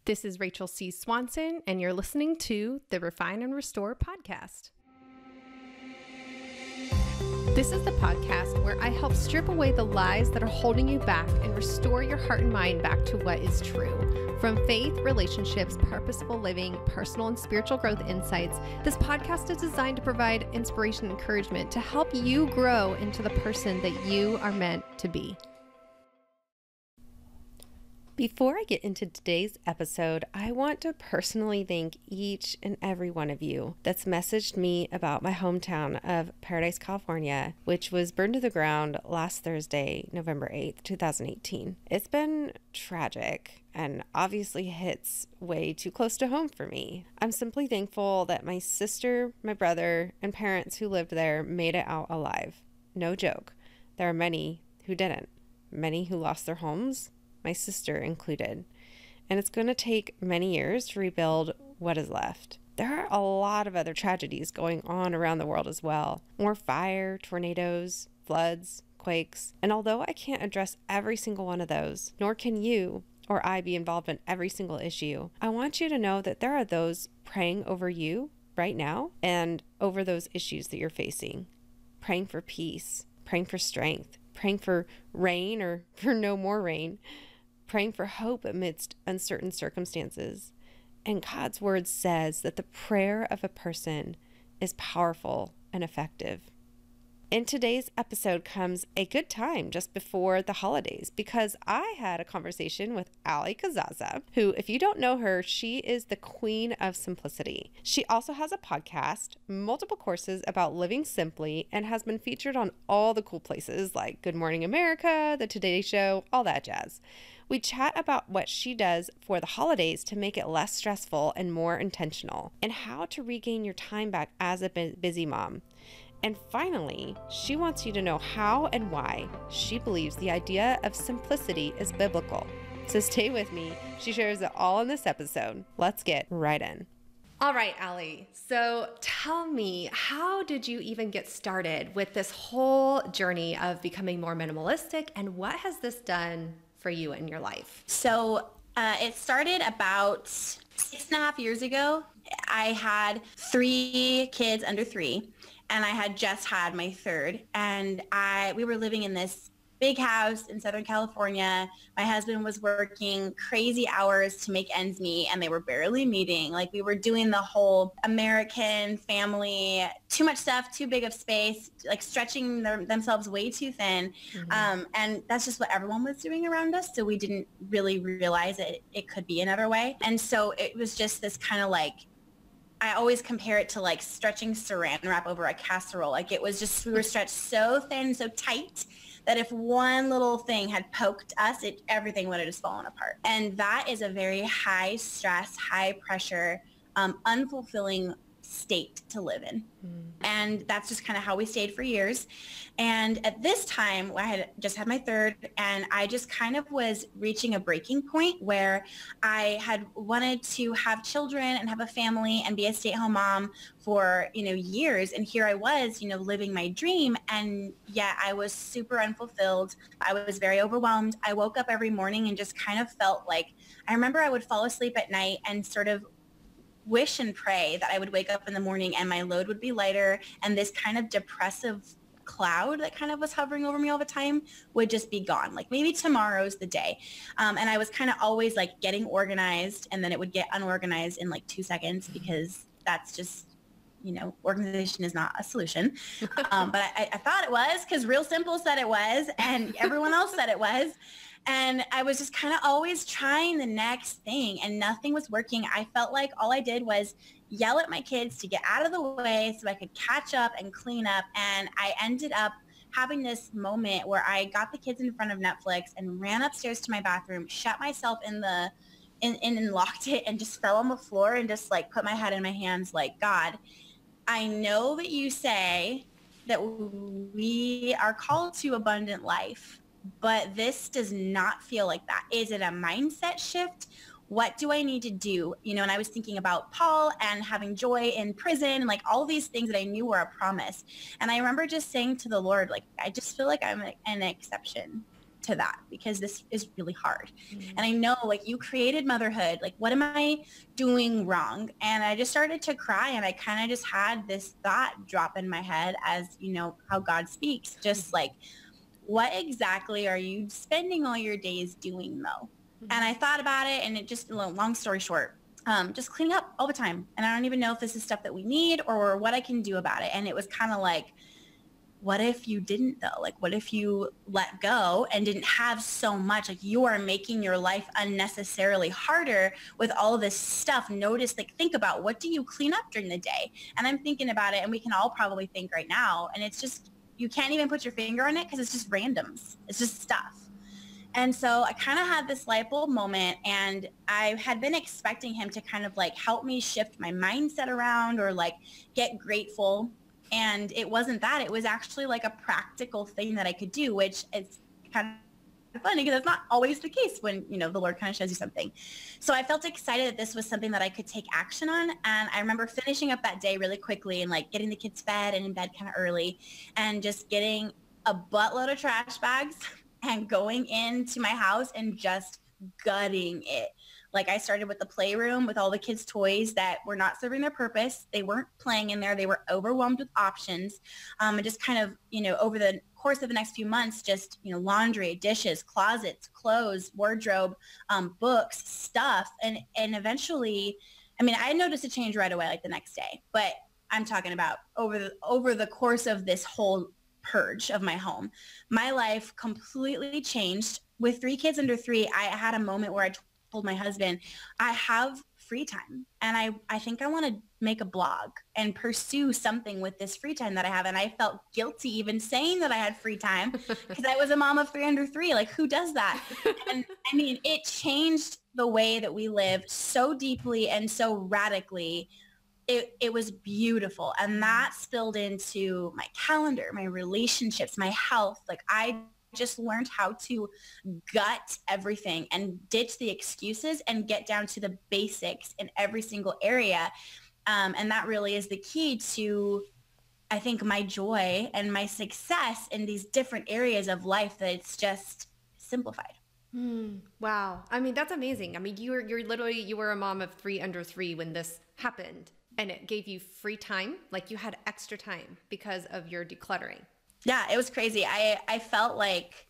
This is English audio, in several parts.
This is Rachel C. Swanson, and you're listening to the Refine and Restore podcast. This is the podcast where I help strip away the lies that are holding you back and restore your heart and mind back to what is true. From faith, relationships, purposeful living, personal and spiritual growth insights, this podcast is designed to provide inspiration and encouragement to help you grow into the person that you are meant to be. Before I get into today's episode, I want to personally thank each and every one of you that's messaged me about my hometown of Paradise, California, which was burned to the ground last Thursday, November 8th, 2018. It's been tragic and obviously hits way too close to home for me. I'm simply thankful that my sister, my brother, and parents who lived there made it out alive. No joke. There are many who didn't. Many who lost their homes, my sister included, and it's going to take many years to rebuild what is left. There are a lot of other tragedies going on around the world as well. More fire, tornadoes, floods, quakes, and although I can't address every single one of those, nor can you or I be involved in every single issue, I want you to know that there are those praying over you right now and over those issues that you're facing, praying for peace, praying for strength, praying for rain or for no more rain, praying for hope amidst uncertain circumstances. And God's word says that the prayer of a person is powerful and effective. In today's episode comes a good time just before the holidays because I had a conversation with Ali Kazaza, who, if you don't know her, she is the queen of simplicity. She also has a podcast, multiple courses about living simply, and has been featured on all the cool places like Good Morning America, The Today Show, all that jazz. We chat about what she does for the holidays to make it less stressful and more intentional, and how to regain your time back as a busy mom. And finally, she wants you to know how and why she believes the idea of simplicity is biblical. So stay with me. She shares it all in this episode. Let's get right in. All right, Ali. So tell me, how did you even get started with this whole journey of becoming more minimalistic, and what has this done for you in your life? So it started about 6.5 years ago. I had 3 kids under 3. And I had just had my third, and we were living in this big house in Southern California. My husband was working crazy hours to make ends meet, and they were barely meeting. Like, we were doing the whole American family, too much stuff, too big of space, like stretching themselves way too thin. Mm-hmm. And that's just what everyone was doing around us. So we didn't really realize it could be another way. And so it was just this kind of like, I always compare it to like stretching saran wrap over a casserole. Like, it was just, we were stretched so thin, so tight that if one little thing had poked us, everything would have just fallen apart. And that is a very high stress, high pressure, unfulfilling state to live in. And that's just kind of how we stayed for years. And at this time, I had just had my third, and I just kind of was reaching a breaking point where I had wanted to have children and have a family and be a stay-at-home mom for, years. And here I was, living my dream. And yet I was super unfulfilled. I was very overwhelmed. I woke up every morning and just kind of felt like, I remember I would fall asleep at night and sort of wish and pray that I would wake up in the morning and my load would be lighter, and this kind of depressive cloud that kind of was hovering over me all the time would just be gone. Like, maybe tomorrow's the day. And I was kind of always like getting organized, and then it would get unorganized in like 2 seconds, because that's just, organization is not a solution. But I thought it was, because Real Simple said it was, and everyone else said it was. And I was just kind of always trying the next thing, and nothing was working. I felt like all I did was yell at my kids to get out of the way so I could catch up and clean up. And I ended up having this moment where I got the kids in front of Netflix and ran upstairs to my bathroom, shut myself in and locked it, and just fell on the floor and just like put my head in my hands like, God, I know that you say that we are called to abundant life, but this does not feel like that. Is it a mindset shift? What do I need to do? And I was thinking about Paul and having joy in prison and like all these things that I knew were a promise. And I remember just saying to the Lord, like, I just feel like I'm an exception. to that because this is really hard. And I know like you created motherhood. Like, what am I doing wrong? And I just started to cry, and I kind of just had this thought drop in my head as, you know, how God speaks, just like, what exactly are you spending all your days doing though? And I thought about it, and it just, long story short, just cleaning up all the time. And I don't even know if this is stuff that we need or what I can do about it. And it was kind of like, what if you didn't though? Like, what if you let go and didn't have so much? Like, you are making your life unnecessarily harder with all this stuff. Notice, like, think about, what do you clean up during the day? And I'm thinking about it, and we can all probably think right now. And it's just, you can't even put your finger on it because it's just randoms. It's just stuff. And so I kind of had this light bulb moment, and I had been expecting him to kind of like help me shift my mindset around or like get grateful. And it wasn't that. It was actually like a practical thing that I could do, which is kind of funny because that's not always the case when, you know, the Lord kind of shows you something. So I felt excited that this was something that I could take action on. And I remember finishing up that day really quickly and like getting the kids fed and in bed kind of early and just getting a buttload of trash bags and going into my house and just gutting it. Like, I started with the playroom with all the kids' toys that were not serving their purpose. They weren't playing in there. They were overwhelmed with options. And just kind of, you know, over the course of the next few months, just, you know, laundry, dishes, closets, clothes, wardrobe, books, stuff. And eventually, I mean, I noticed a change right away, like the next day. But I'm talking about over the course of this whole purge of my home, my life completely changed. With 3 kids under 3, I had a moment where I told my husband, I have free time, and I think I want to make a blog and pursue something with this free time that I have. And I felt guilty even saying that I had free time because I was a mom of 3 under 3. Like, who does that? And I mean, it changed the way that we live so deeply and so radically. It was beautiful. And that spilled into my calendar, my relationships, my health. Like, I just learned how to gut everything and ditch the excuses and get down to the basics in every single area. And that really is the key to, I think, my joy and my success in these different areas of life, that it's just simplified. Wow. I mean, that's amazing. I mean, you were a mom of 3 under 3 when this happened, and it gave you free time. Like, you had extra time because of your decluttering. Yeah, it was crazy. I felt like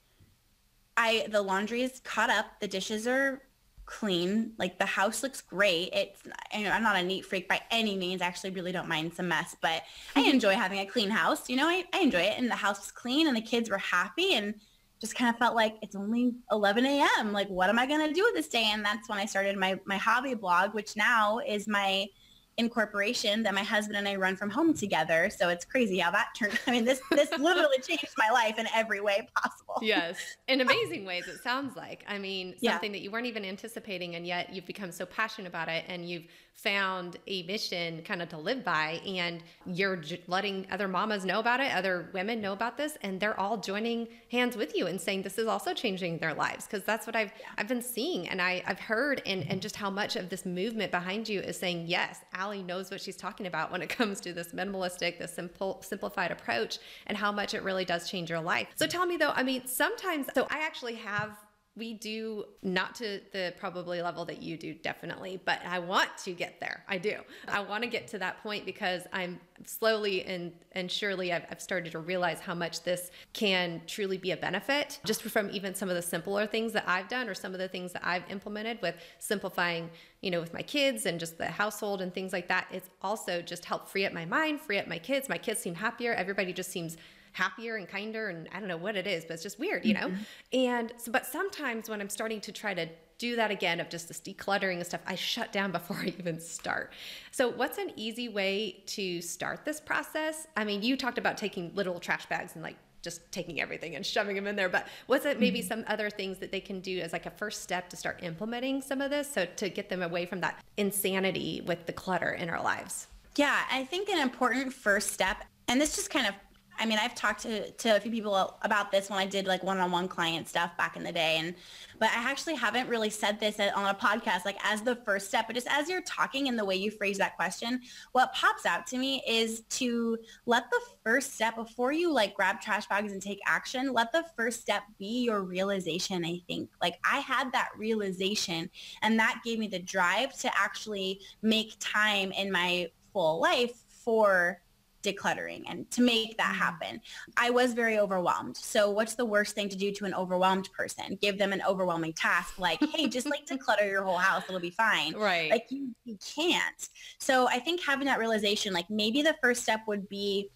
the laundry is caught up. The dishes are clean. Like, the house looks great. It's, you know, I'm not a neat freak by any means. I actually really don't mind some mess, but I enjoy having a clean house. You know, I enjoy it. And the house was clean and the kids were happy, and just kind of felt like it's only 11 a.m. Like, what am I going to do with this day? And that's when I started my hobby blog, which now is my incorporation that my husband and I run from home together. So it's crazy how that turned. I mean, this literally changed my life in every way possible. Yes. In amazing ways, it sounds like. I mean, something that you weren't even anticipating, and yet you've become so passionate about it, and you've found a mission kind of to live by, and you're letting other mamas know about it, other women know about this, and they're all joining hands with you and saying this is also changing their lives. Because that's what I've been seeing, and I've heard, and just how much of this movement behind you is saying, yes, Allie knows what she's talking about when it comes to this minimalistic, this simplified approach, and how much it really does change your life. So tell me though, I mean, sometimes, so I actually we do, not to the probably level that you do, definitely, but I want to get there. I do. I want to get to that point because I'm slowly and surely I've started to realize how much this can truly be a benefit, just from even some of the simpler things that I've done, or some of the things that I've implemented with simplifying, you know, with my kids and just the household and things like that. It's also just helped free up my mind, free up my kids. My kids seem happier. Everybody just seems happier and kinder, and I don't know what it is, but it's just weird, you know? And so, but sometimes when I'm starting to try to do that again, of just this decluttering and stuff, I shut down before I even start. So what's an easy way to start this process? I mean, you talked about taking little trash bags and like just taking everything and shoving them in there, but what's it maybe some other things that they can do as like a first step to start implementing some of this, so to get them away from that insanity with the clutter in our lives? Yeah, I think an important first step, and this just kind of I mean, I've talked to a few people about this when I did like one-on-one client stuff back in the day. But I actually haven't really said this on a podcast, like as the first step, but just as you're talking and the way you phrase that question, what pops out to me is to let the first step before you like grab trash bags and take action, let the first step be your realization. I think like I had that realization and that gave me the drive to actually make time in my full life for decluttering and to make that happen. I was very overwhelmed. So what's the worst thing to do to an overwhelmed person? Give them an overwhelming task like, hey, just like declutter your whole house. It'll be fine. Right. Like you can't. So I think having that realization, like maybe the first step would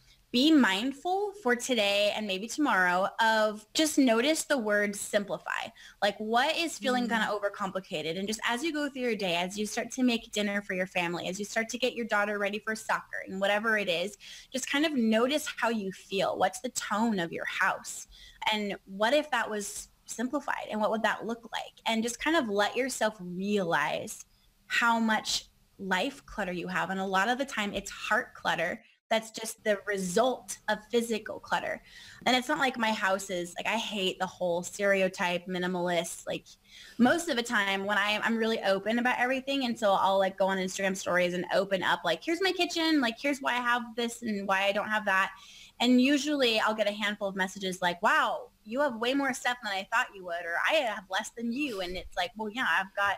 be mindful for today and maybe tomorrow of just notice the word simplify. Like what is feeling kind of overcomplicated? And just as you go through your day, as you start to make dinner for your family, as you start to get your daughter ready for soccer and whatever it is, just kind of notice how you feel. What's the tone of your house? And what if that was simplified? And what would that look like? And just kind of let yourself realize how much life clutter you have. And a lot of the time it's heart clutter. That's just the result of physical clutter. And it's not like my house is like, I hate the whole stereotype minimalist. Like most of the time when I'm really open about everything. And so I'll like go on Instagram stories and open up like, here's my kitchen. Like, here's why I have this and why I don't have that. And usually I'll get a handful of messages like, wow, you have way more stuff than I thought you would, or I have less than you. And it's like, well, yeah, I've got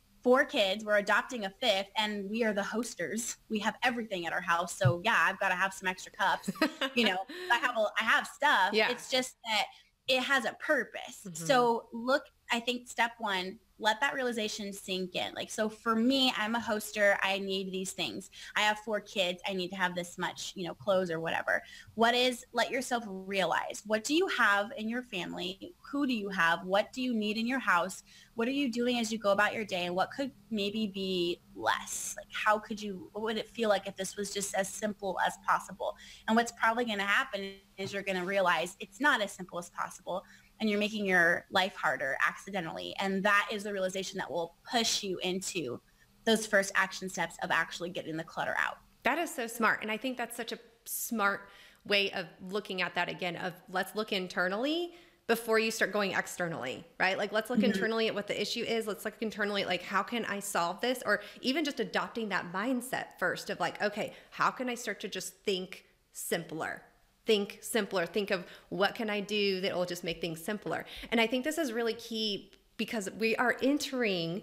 4 kids, we're adopting a 5th, and we are the hosters. We have everything at our house. So yeah, I've got to have some extra cups. You know, I have stuff. Yeah. It's just that it has a purpose. So look, I think step 1, let that realization sink in. Like, so for me, I'm a hoster. I need these things. I have 4 kids. I need to have this much, you know, clothes or whatever. Let yourself realize, what do you have in your family? Who do you have? What do you need in your house? What are you doing as you go about your day? And what could maybe be less? Like, what would it feel like if this was just as simple as possible? And what's probably going to happen is you're going to realize it's not as simple as possible. And you're making your life harder accidentally. And that is the realization that will push you into those first action steps of actually getting the clutter out. That is so smart. And I think that's such a smart way of looking at that again, of let's look internally before you start going externally, right? Like, let's look internally at what the issue is. Let's look internally at like, how can I solve this? Or even just adopting that mindset first of like, okay, how can I start to just think simpler? Think simpler. Think of what can I do that will just make things simpler. And I think this is really key because we are entering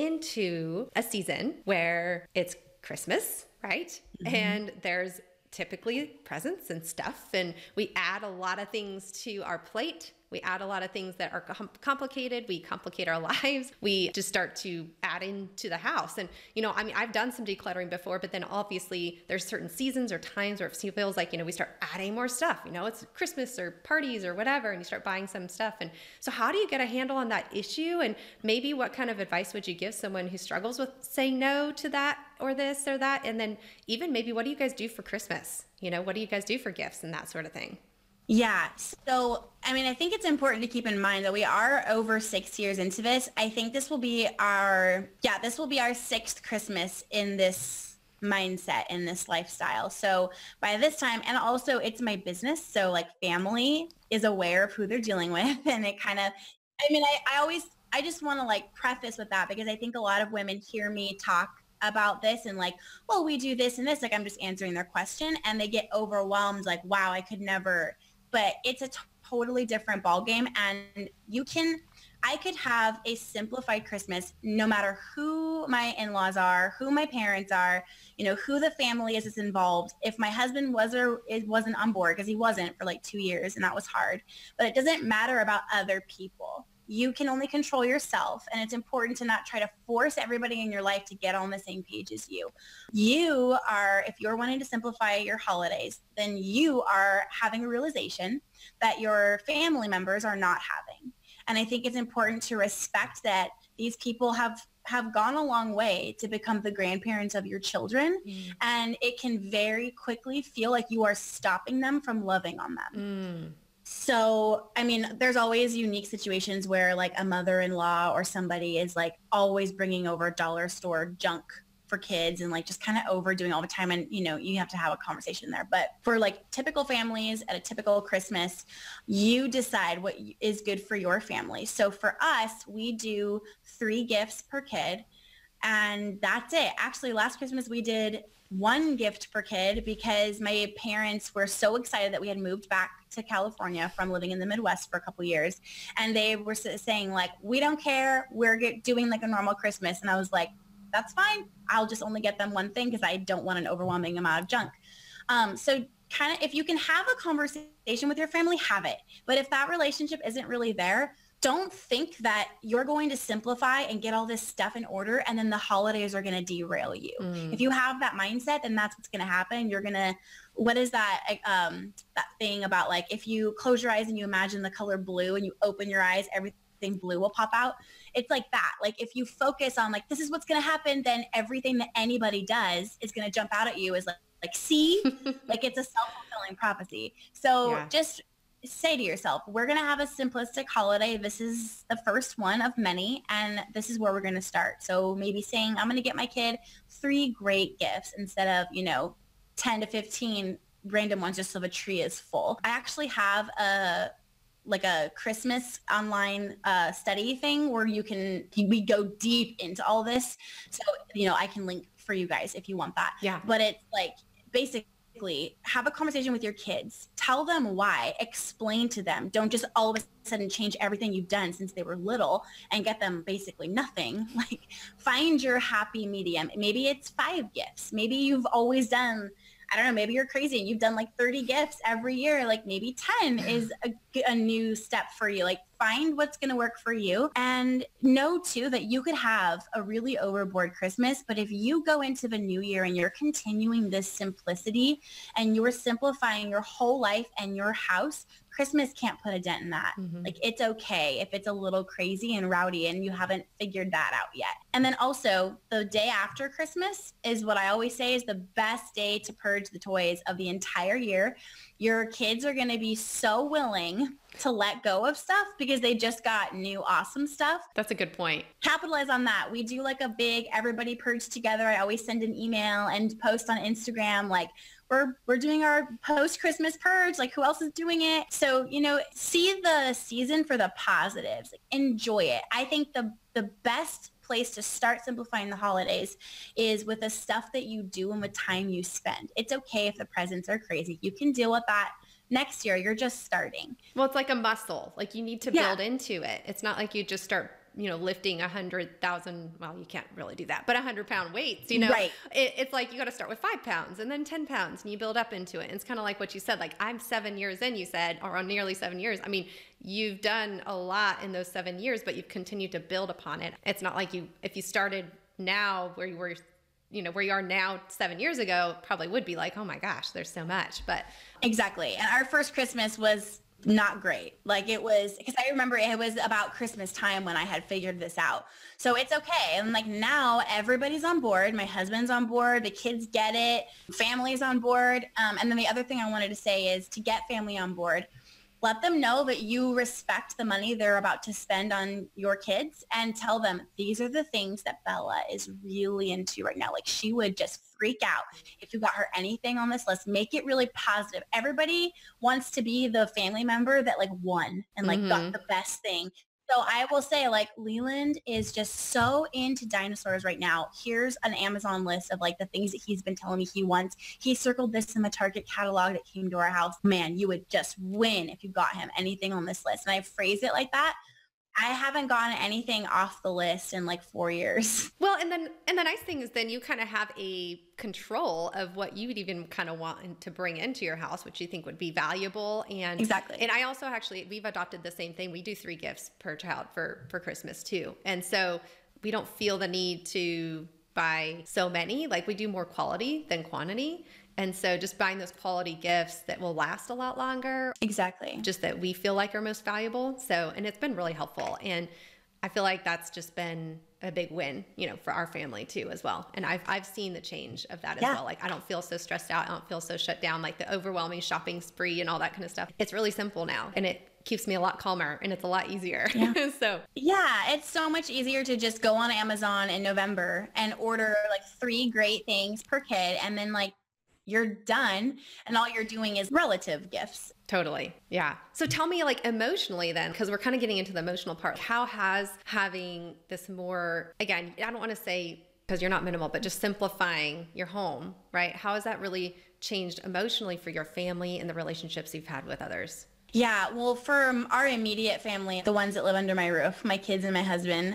into a season where it's Christmas, right? And there's typically presents and stuff, and we add a lot of things to our plate. We add a lot of things that are complicated. We complicate our lives. We just start to add into the house. And, you know, I mean, I've done some decluttering before, but then obviously there's certain seasons or times where it feels like, you know, we start adding more stuff. You know, it's Christmas or parties or whatever, and you start buying some stuff. And so how do you get a handle on that issue? And maybe what kind of advice would you give someone who struggles with saying no to that or this or that? And then even maybe what do you guys do for Christmas? You know, what do you guys do for gifts and that sort of thing? Yeah. So, I mean, I think it's important to keep in mind that we are over 6 years into this. I think this will be our 6th Christmas in this mindset, in this lifestyle. So by this time, and also it's my business. So like family is aware of who they're dealing with. And it kind of, I mean, I just want to like preface with that because I think a lot of women hear me talk about this and like, well, we do this and this, like I'm just answering their question and they get overwhelmed like, wow, I could never. But it's a totally different ballgame. And I could have a simplified Christmas no matter who my in-laws are, who my parents are, you know, who the family is that's involved. If my husband wasn't on board, because he wasn't for like 2 years and that was hard. But it doesn't matter about other people. You can only control yourself. And it's important to not try to force everybody in your life to get on the same page as you. If you're wanting to simplify your holidays, then you are having a realization that your family members are not having. And I think it's important to respect that these people have gone a long way to become the grandparents of your children. And it can very quickly feel like you are stopping them from loving on them. So, I mean, there's always unique situations where like a mother-in-law or somebody is like always bringing over dollar store junk for kids and like just kind of overdoing all the time. And, you know, you have to have a conversation there. But for like typical families at a typical Christmas, you decide what is good for your family. So for us, we do 3 gifts per kid. And that's it. Actually, last Christmas we did 1 gift per kid because my parents were so excited that we had moved back to California from living in the Midwest for a couple years. And they were saying like, we don't care. We're doing like a normal Christmas. And I was like, that's fine. I'll just only get them 1 thing because I don't want an overwhelming amount of junk. So kind of, if you can have a conversation with your family, have it. But if that relationship isn't really there, don't think that you're going to simplify and get all this stuff in order and then the holidays are going to derail you. If you have that mindset, then that's what's going to happen. You're going to, what is that, that thing about like, if you close your eyes and you imagine the color blue and you open your eyes, everything blue will pop out. It's like that. Like if you focus on like, this is what's going to happen, then everything that anybody does is going to jump out at you as like see, like it's a self-fulfilling prophecy. So just say to yourself, we're going to have a simplistic holiday. This is the first one of many, and this is where we're going to start. So maybe saying, I'm going to get my kid 3 great gifts instead of, you know, 10 to 15 random ones just so the tree is full. I actually have a Christmas online study thing where we go deep into all this. So, you know, I can link for you guys if you want that. Yeah. But it's like basically have a conversation with your kids. Tell them why. Explain to them. Don't just all of a sudden change everything you've done since they were little and get them basically nothing. Like find your happy medium. Maybe it's 5 gifts. Maybe you've always done, I don't know, maybe you're crazy and you've done like 30 gifts every year. Like maybe 10 is a new step for you. Like find what's going to work for you and know too that you could have a really overboard Christmas. But if you go into the new year and you're continuing this simplicity and you're simplifying your whole life and your house, Christmas can't put a dent in that. Like it's okay if it's a little crazy and rowdy and you haven't figured that out yet. And then also the day after Christmas is what I always say is the best day to purge the toys of the entire year. Your kids are going to be so willing to let go of stuff because they just got new awesome stuff. That's a good point. Capitalize on that. We do like a big everybody purge together. I always send an email and post on Instagram like we're doing our post-Christmas purge. Like who else is doing it? So, you know, see the season for the positives. Like, enjoy it. I think the best place to start simplifying the holidays is with the stuff that you do and the time you spend. It's okay if the presents are crazy. You can deal with that next year. You're just starting. Well, it's like a muscle. Like you need to build into it. It's not like you just start, you know, lifting 100,000, well, you can't really do that, but 100-pound weights, you know, right. It's like, you got to start with 5 pounds and then 10 pounds and you build up into it. And it's kind of like what you said, like I'm 7 years in, you said, or on nearly 7 years. I mean, you've done a lot in those 7 years, but you've continued to build upon it. It's not like if you started now where you were, you know, where you are now 7 years ago, probably would be like, oh my gosh, there's so much, but. Exactly. And our first Christmas was not great. Like it was, because I remember it was about Christmas time when I had figured this out. So it's okay. And like now everybody's on board. My husband's on board. The kids get it. Family's on board. And then the other thing I wanted to say is to get family on board, let them know that you respect the money they're about to spend on your kids and tell them these are the things that Bella is really into right now. Like she would just freak out if you got her anything on this list. Make it really positive. Everybody wants to be the family member that like won and like got the best thing. So I will say like Leland is just so into dinosaurs right now. Here's an Amazon list of like the things that he's been telling me he wants. He circled this in the Target catalog that came to our house. Man, you would just win if you got him anything on this list. And I phrase it like that. I haven't gotten anything off the list in like 4 years. Well, and the nice thing is then you kind of have a control of what you would even kind of want to bring into your house, which you think would be valuable. And exactly. And I also actually, we've adopted the same thing. We do 3 gifts per child for Christmas too. And so we don't feel the need to buy so many. Like we do more quality than quantity. And so just buying those quality gifts that will last a lot longer. Exactly. Just that we feel like are most valuable. So, and it's been really helpful. And I feel like that's just been a big win, you know, for our family too, as well. And I've seen the change of that as well. Like I don't feel so stressed out. I don't feel so shut down, like the overwhelming shopping spree and all that kind of stuff. It's really simple now. And keeps me a lot calmer and it's a lot easier. Yeah. So Yeah, it's so much easier to just go on Amazon in November and order like 3 great things per kid, and then like you're done, and all you're doing is relative gifts. totally. Yeah. So tell me, like, emotionally then, because we're kind of getting into the emotional part, how has having this more, again, I don't want to say because you're not minimal, but just simplifying your home, right? How has that really changed emotionally for your family and the relationships you've had with others? Yeah, well, for our immediate family, the ones that live under my roof, my kids and my husband,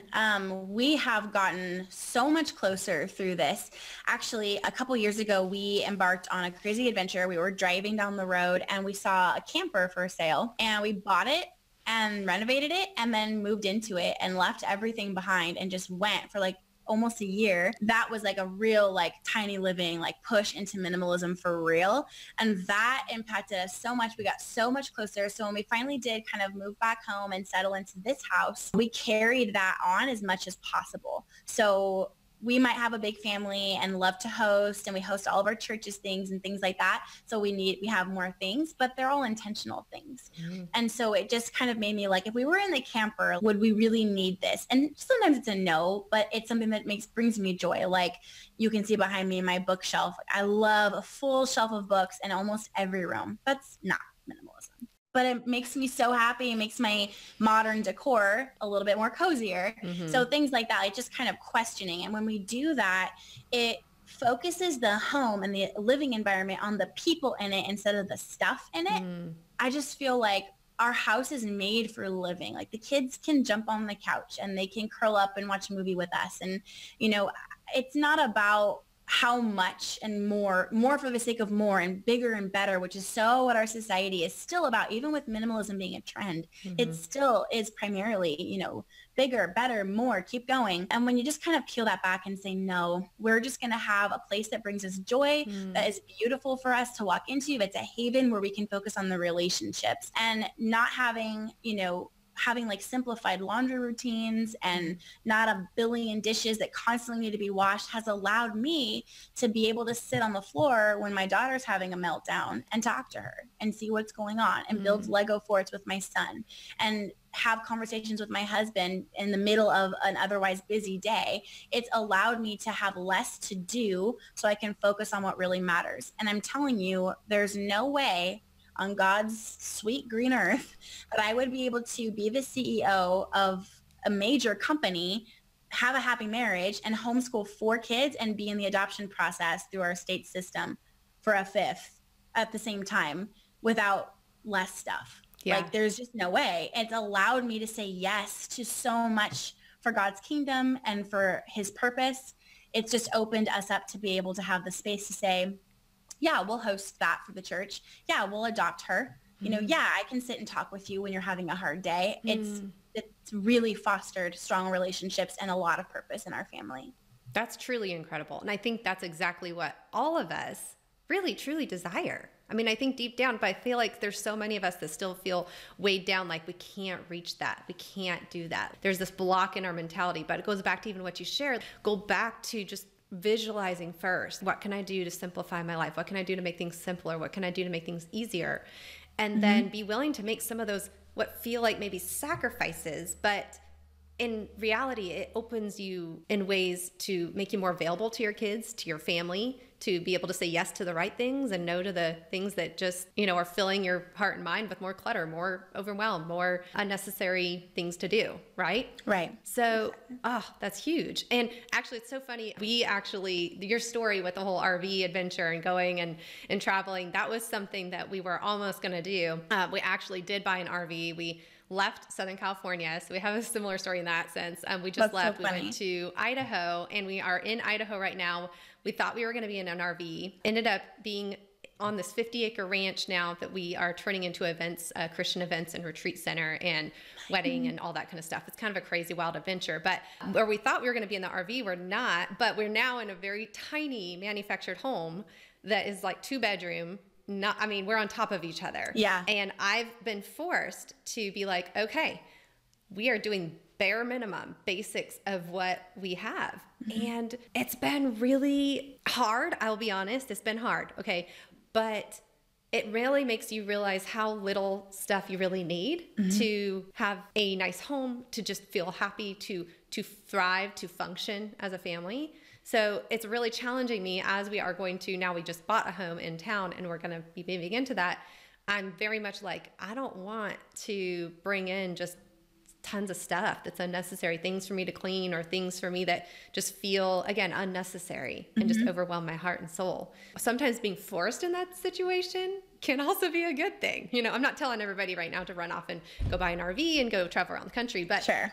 we have gotten so much closer through this. Actually, a couple years ago, we embarked on a crazy adventure. We were driving down the road and we saw a camper for sale, and we bought it and renovated it and then moved into it and left everything behind and just went for like almost a year. That was like a real like tiny living, like push into minimalism for real. And that impacted us so much. We got so much closer. So when we finally did kind of move back home and settle into this house, we carried that on as much as possible. So we might have a big family and love to host, and we host all of our churches things and things like that. So we have more things, but they're all intentional things. Mm-hmm. And so it just kind of made me like, if we were in the camper, would we really need this? And sometimes it's a no, but it's something that brings me joy. Like you can see behind me, my bookshelf. I love a full shelf of books in almost every room. That's not minimalism. But it makes me so happy. It makes my modern decor a little bit more cozier. Mm-hmm. So things like that, like just kind of questioning. And when we do that, it focuses the home and the living environment on the people in it instead of the stuff in it. Mm. I just feel like our house is made for living. Like the kids can jump on the couch and they can curl up and watch a movie with us. And, you know, it's not about how much and more for the sake of more and bigger and better, which is so what our society is still about, even with minimalism being a trend. Mm-hmm. It still is primarily, you know, bigger, better, more, keep going. And when you just kind of peel that back and say, no, we're just going to have a place that brings us joy, that is beautiful for us to walk into. It's a haven where we can focus on the relationships and not having, you know, having like simplified laundry routines and not a billion dishes that constantly need to be washed has allowed me to be able to sit on the floor when my daughter's having a meltdown and talk to her and see what's going on and build Lego forts with my son and have conversations with my husband in the middle of an otherwise busy day. It's allowed me to have less to do so I can focus on what really matters. And I'm telling you, there's no way on God's sweet green earth that I would be able to be the CEO of a major company, have a happy marriage, and homeschool 4 kids and be in the adoption process through our state system for a 5th at the same time without less stuff. Yeah. Like there's just no way. It's allowed me to say yes to so much for God's kingdom and for his purpose. It's just opened us up to be able to have the space to say, yeah, we'll host that for the church. Yeah, we'll adopt her. You know, yeah, I can sit and talk with you when you're having a hard day. It's really fostered strong relationships and a lot of purpose in our family. That's truly incredible. And I think that's exactly what all of us really, truly desire. I mean, I think deep down, but I feel like there's so many of us that still feel weighed down, like we can't reach that. We can't do that. There's this block in our mentality, but it goes back to even what you shared. Go back to just visualizing first. What can I do to simplify my life? What can I do to make things simpler? What can I do to make things easier? And then be willing to make some of those what feel like maybe sacrifices, but in reality, it opens you in ways to make you more available to your kids, to your family, to be able to say yes to the right things and no to the things that just, you know, are filling your heart and mind with more clutter, more overwhelm, more unnecessary things to do, right? Right. So, that's huge. And actually, it's so funny. Your story with the whole RV adventure and going and traveling, that was something that we were almost going to do. We actually did buy an RV. We left Southern California. So we have a similar story in that sense. We just left. So we went to Idaho, and we are in Idaho right now. We thought we were going to be in an RV, ended up being on this 50-acre ranch now that we are turning into events, Christian events and retreat center and wedding and all that kind of stuff. It's kind of a crazy, wild adventure. But where we thought we were going to be in the RV, we're not. But we're now in a very tiny manufactured home that is like 2-bedroom. We're on top of each other. Yeah. And I've been forced to be like, okay, we are doing bare minimum basics of what we have. And it's been really hard. I'll be honest. It's been hard. Okay. But it really makes you realize how little stuff you really need to have a nice home, to just feel happy, to thrive, to function as a family. So it's really challenging me as we are going to, now we just bought a home in town and we're going to be moving into that. I'm very much like, I don't want to bring in just tons of stuff that's unnecessary, things for me to clean or things for me that just feel, again, unnecessary and just overwhelm my heart and soul. Sometimes being forced in that situation can also be a good thing. You know, I'm not telling everybody right now to run off and go buy an RV and go travel around the country, but Sure.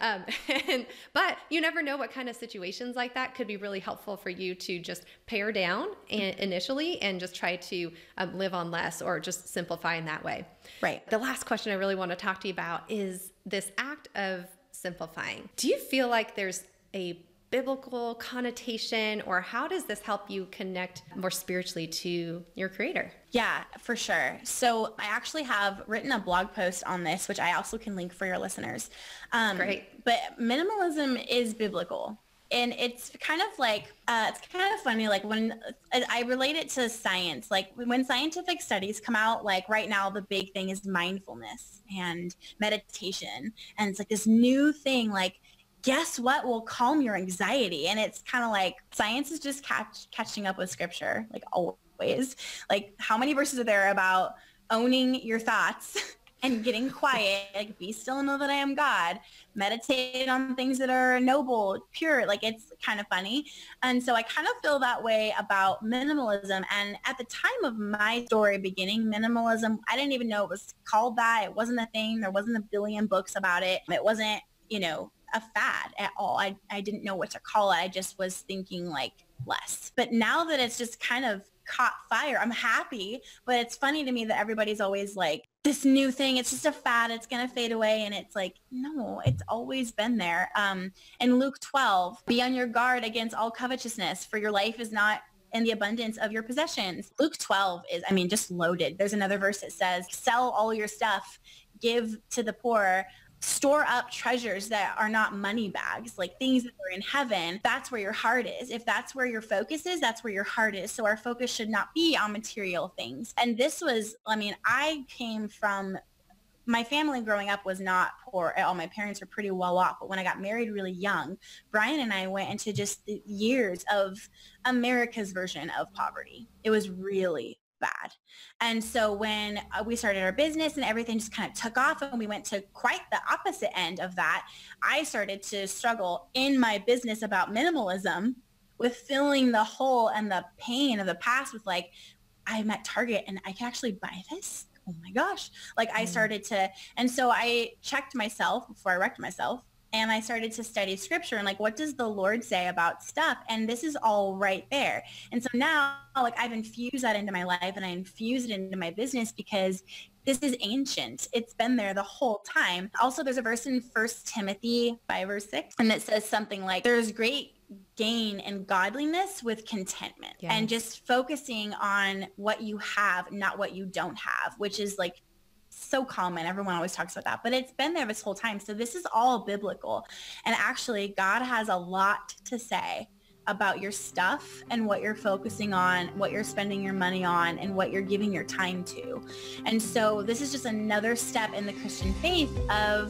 But you never know what kind of situations like that could be really helpful for you to just pare down initially and just try to live on less or just simplify in that way. Right. The last question I really want to talk to you about is this act of simplifying. Do you feel like there's a biblical connotation, or how does this help you connect more spiritually to your Creator? Yeah, for sure. So I actually have written a blog post on this, which I also can link for your listeners. Great. But minimalism is biblical. And it's kind of like, it's kind of funny, like when I relate it to science, like when scientific studies come out, like right now, the big thing is mindfulness and meditation. And it's like this new thing, like, guess what will calm your anxiety? And it's kind of like science is just catching up with scripture, like always. Like how many verses are there about owning your thoughts and getting quiet, like be still and know that I am God, meditate on things that are noble, pure, like it's kind of funny. And so I kind of feel that way about minimalism. And at the time of my story beginning, minimalism, I didn't even know it was called that. It wasn't a thing. There wasn't a billion books about it. It wasn't, you know, a fad at all. I didn't know what to call it. I just was thinking like less. But now that it's just kind of caught fire, I'm happy. But it's funny to me that everybody's always like, this new thing, it's just a fad, it's going to fade away. And it's like, no, it's always been there. In Luke 12, be on your guard against all covetousness, for your life is not in the abundance of your possessions. Luke 12 is, I mean, just loaded. There's another verse that says, sell all your stuff, give to the poor, store up treasures that are not money bags, like things that are in heaven. That's where your heart is. If that's where your focus is, that's where your heart is. So our focus should not be on material things. And this was, I mean, I came from, my family growing up was not poor at all. My parents were pretty well off. But when I got married really young, Brian and I went into just the years of America's version of poverty. It was really bad. And so when we started our business and everything just kind of took off and we went to quite the opposite end of that, I started to struggle in my business about minimalism with filling the hole and the pain of the past with like, I'm at Target and I can actually buy this. Oh my gosh. Like I started to, and so I checked myself before I wrecked myself. And I started to study scripture and like, what does the Lord say about stuff? And this is all right there. And so now like I've infused that into my life and I infuse it into my business because this is ancient. It's been there the whole time. Also, there's a verse in 1 Timothy 5 or 6, and it says something like, there's great gain in godliness with contentment. Yes. And just focusing on what you have, not what you don't have, which is like so common. Everyone always talks about that, but it's been there this whole time. So this is all biblical. And actually, God has a lot to say about your stuff and what you're focusing on, what you're spending your money on, and what you're giving your time to. And so this is just another step in the Christian faith of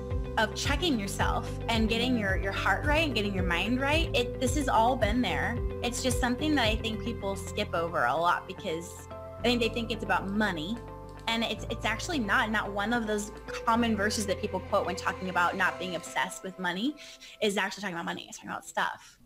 checking yourself and getting your heart right and getting your mind right. This has all been there. It's just something that I think people skip over a lot because I think they think it's about money. And it's actually not one of those common verses that people quote when talking about not being obsessed with money is actually talking about money. It's talking about stuff.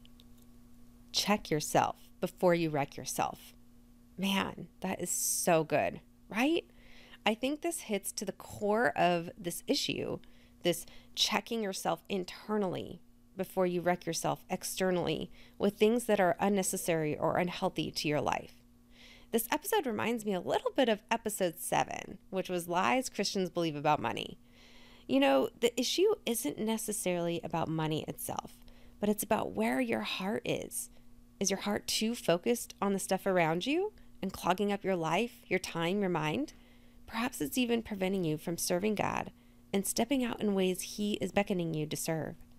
Check yourself before you wreck yourself. Man, that is so good, right? I think this hits to the core of this issue, this checking yourself internally before you wreck yourself externally with things that are unnecessary or unhealthy to your life. This episode reminds me a little bit of episode 7, which was lies Christians believe about money. You know, the issue isn't necessarily about money itself, but it's about where your heart is. Is your heart too focused on the stuff around you and clogging up your life, your time, your mind? Perhaps it's even preventing you from serving God and stepping out in ways He is beckoning you to serve.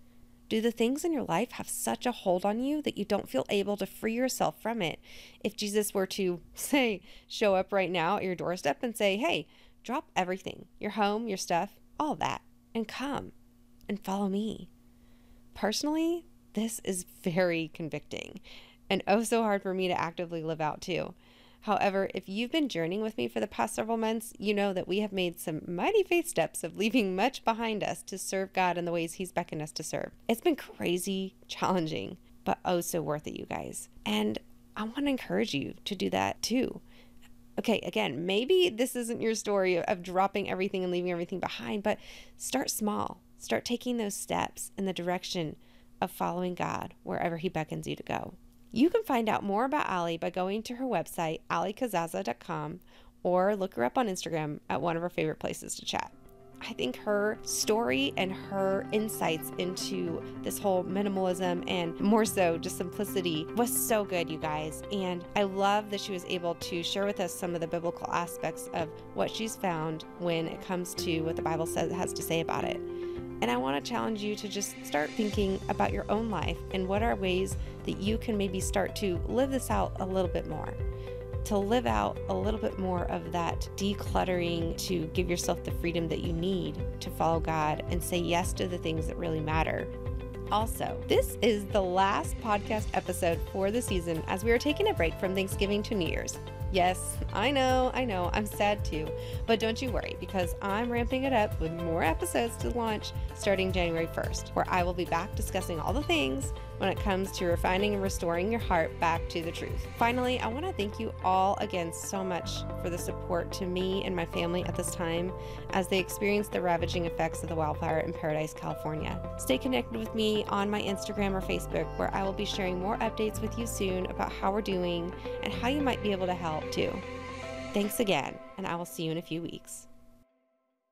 Do the things in your life have such a hold on you that you don't feel able to free yourself from it? If Jesus were to, say, show up right now at your doorstep and say, hey, drop everything, your home, your stuff, all that, and come and follow me. Personally, this is very convicting and oh so hard for me to actively live out too. However, if you've been journeying with me for the past several months, you know that we have made some mighty faith steps of leaving much behind us to serve God in the ways He's beckoned us to serve. It's been crazy, challenging, but oh so worth it, you guys. And I want to encourage you to do that too. Okay, again, maybe this isn't your story of dropping everything and leaving everything behind, but start small. Start taking those steps in the direction of following God wherever He beckons you to go. You can find out more about Allie by going to her website, alliecazaza.com, or look her up on Instagram at one of her favorite places to chat. I think her story and her insights into this whole minimalism and more so just simplicity was so good, you guys. And I love that she was able to share with us some of the biblical aspects of what she's found when it comes to what the Bible says has to say about it. And I want to challenge you to just start thinking about your own life and what are ways that you can maybe start to live this out a little bit more, to live out a little bit more of that decluttering, to give yourself the freedom that you need to follow God and say yes to the things that really matter. Also, this is the last podcast episode for the season as we are taking a break from Thanksgiving to New Year's. Yes, I know, I'm sad too, but don't you worry because I'm ramping it up with more episodes to launch starting January 1st, where I will be back discussing all the things when it comes to refining and restoring your heart back to the truth. Finally, I want to thank you all again so much for the support to me and my family at this time as they experience the ravaging effects of the wildfire in Paradise, California. Stay connected with me on my Instagram or Facebook, where I will be sharing more updates with you soon about how we're doing and how you might be able to help too. Thanks again, and I will see you in a few weeks.